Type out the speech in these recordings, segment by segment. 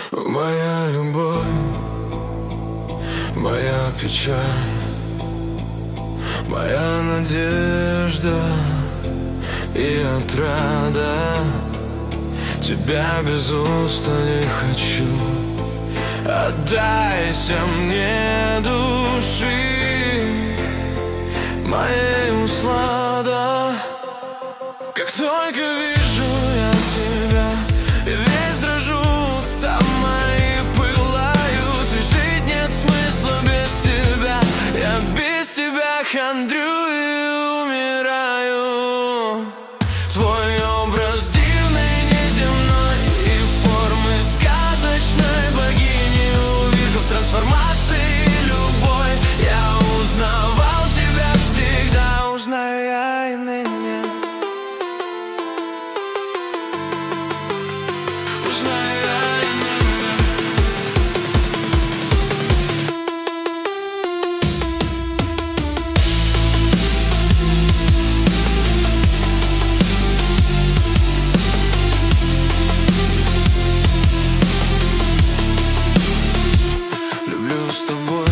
Моя любовь, моя печаль, моя надежда и отрада. Тебя без устали хочу. Отдайся мне души, моей услада. Как только вижу я тебя, я весь дрожу, уста мои пылают, и жить нет смысла без тебя. Я без тебя хандрю и умираю. Твой образ дивный, неземной, и формы сказочной богини увижу в трансформации любой. Я узнавал тебя всегда, узнаю я и ныне. Люблю с тобой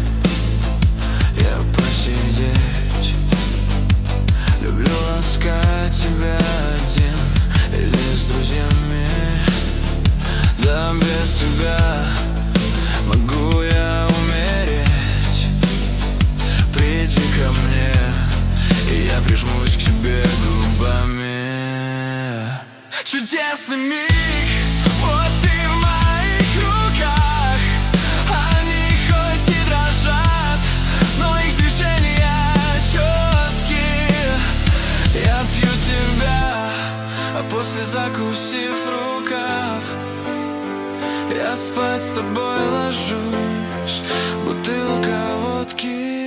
я посидеть, люблю ласкать тебя один или с друзьями. Да без тебя могу я умереть. Приди ко мне, и я прижмусь к тебе губами. Чудесный миг, вот ты в моих руках. Они хоть и дрожат, но их движения четкие. Я пью тебя, а после, закусив рукав, я спать с тобой ложусь, бутылка водки.